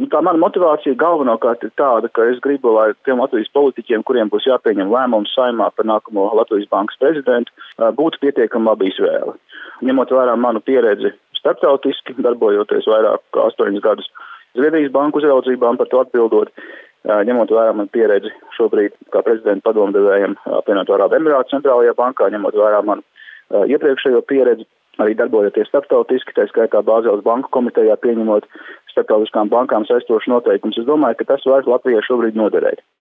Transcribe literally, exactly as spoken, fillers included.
tā mana motivācija galvenokārt ir tāda, ka es gribu, lai tiem Latvijas politiķiem, kuriem būs jāpieņem lēmums Saeimā par nākamo Latvijas bankas prezidentu, būtu pietiekami laba izvēle. Ņemot vērā manu pieredzi starptautiski, darbojoties vairāk kā astoņus gadus Zviedrijas banku uzraudzībām, par to atbildot, ņemot vērā manu pieredzi šobrīd kā prezidenta padomdevējiem apvienoto Arābu Emirātu centrālajā bankā, ņemot vērā manu iepriekšējo pieredzi, arī darbojoties starptautiski, tā skaitā Bāzeles banku komitejā pieņemot starptautiskām bankām saistošu noteikumus. Es domāju, ka tas var Latvijai šobrīd noderēt.